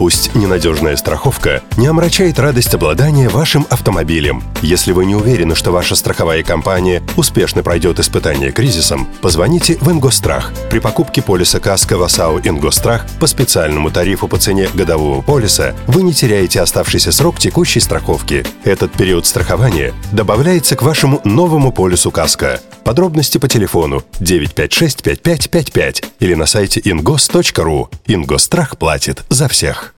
Пусть ненадежная страховка не омрачает радость обладания вашим автомобилем. Если вы не уверены, что ваша страховая компания успешно пройдет испытание кризисом, позвоните в Ингосстрах. При покупке полиса КАСКО в ОСАУ Ингосстрах по специальному тарифу по цене годового полиса вы не теряете оставшийся срок текущей страховки. Этот период страхования добавляется к вашему новому полису КАСКО. Подробности по телефону 956 5555 или на сайте ingos.ru. Ингосстрах платит за всех.